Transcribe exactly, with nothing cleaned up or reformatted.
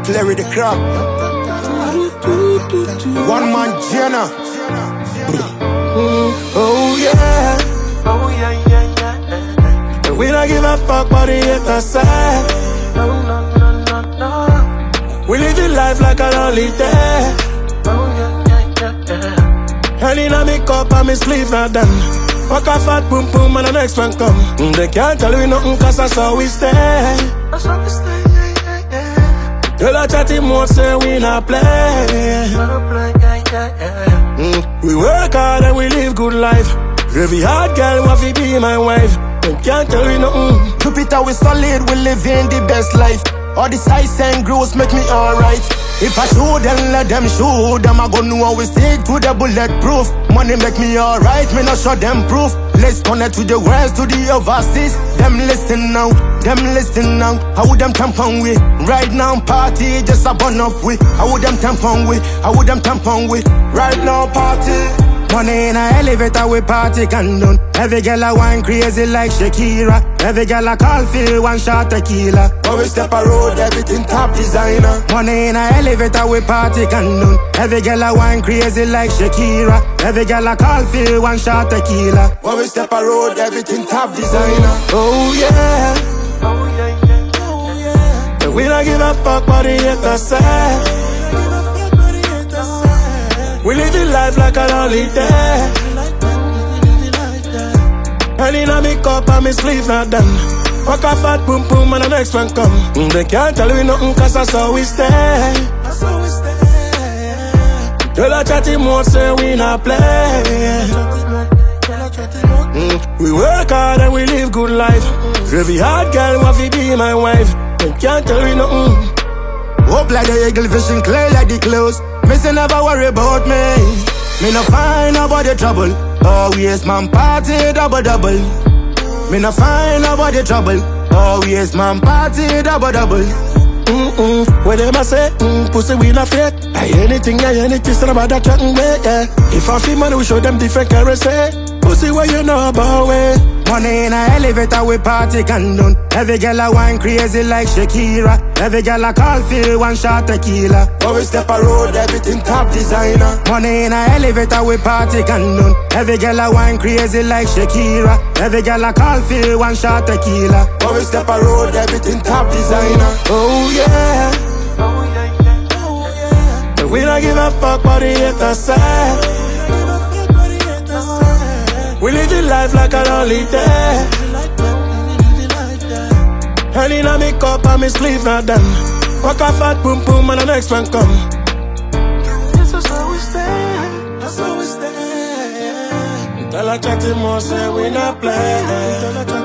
play with the crowd. One man Jenna. Mm, oh yeah. Oh yeah, yeah, yeah. And we don't give a fuck about the other side. No, no, no, no, no. We live in life like a holiday. Oh yeah, yeah, yeah, yeah. And in a me cup and me sleeve not done. Fuck a fat boom boom and the next one come. Mm, they can't tell me nothing cause that's how we stay. That's how we stay, yeah, yeah, yeah. Girl I chat him more say we not play. Wanna play, yeah, yeah, yeah. Mm, we work hard and we live good life. Every hard girl want to be my wife. They can't tell me nothing. Jupiter we solid, we living the best life. All this ice and growth make me alright. If I shoot them, let them shoot them. I go know how we stick to the bulletproof. Money make me alright, me not show them proof. Let's connect to the west, to the overseas. Them listen now, them listen now. How would them tampon with? Right now party, just a burn up with. How would them tampon with? How would them tampon with? Right now party. Money in a elevator, we party condone. Every girl a wine crazy like Shakira. Every girl a call for one shot tequila. When we step a road, everything top designer. Money in a elevator, we party condone. Every girl a wine crazy like Shakira. Every girl a call for one shot tequila. When we step a road, everything top designer. Oh yeah. Oh yeah, yeah, oh yeah. And we don't give a fuck about the other side. We live in life like a holiday. And in a me cup and me sleeve not done. Fuck a fat boom boom and the next one come. Mm, they can't tell me nothing cause that's how we stay. That's how we stay. Girl I chat him more say we not play. Mm, we work hard and we live good life. Every hard girl want to be my wife. They can't tell me nothing. Hope like the eagle fishing clear like the clothes. Me say never worry about me. Me no find nobody trouble. Always man party double double. Me no find nobody trouble. Always man party double double. Mm-mm. What them a say? Mm, pussy we not fake. Aye, anything, aye, anything, still about that chatting way, yeah. If I feel money, we show them different currency. Pussy what you know about way. Money in a elevator, we party condone. Every girl a wine crazy like Shakira. Every girl a call for one shot tequila. When we step a road, everything top designer. Money in a elevator, we party condone. Every girl a wine crazy like Shakira. Every girl a call for one shot tequila. When we step a road, everything top designer. Oh yeah. Oh yeah, yeah, oh yeah. And we don't give a fuck about the other side. We live in life like a holiday. And in a me cup and me sleeve not done. Fuck a fat boom boom and the next one come. This is how we stay. That's how we stay. Tell a chatty more say we not play.